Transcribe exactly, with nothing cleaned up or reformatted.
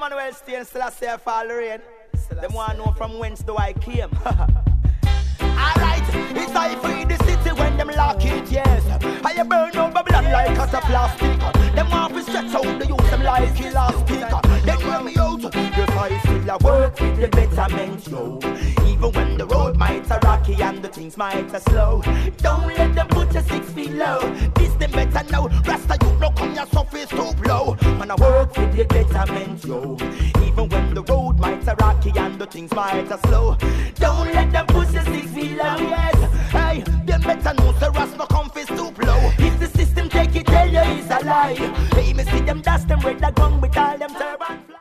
Emmanuel Stein still I say I fall rain. Them want to know from whence do I came. Alright, it's I free the city when them lock it, yes. I burn out Babylon like a plastic. Them want to stretch out the youth, them like elastic. They wear me out, yes I still I work with the betterment, yo. Even when the road might a rocky and the things might a slow. Don't let them put you six feet low. This them better now, Rasta you no come your surface too low. And I work with the betterment, yo. Even when the road might a rocky and the things might a slow. Don't let them put you six feet low, yes. Hey, them better know the Rasta no come face too low. If the system take it, tell you it's a lie. Hey, me see them dust them with the gun with all them turban.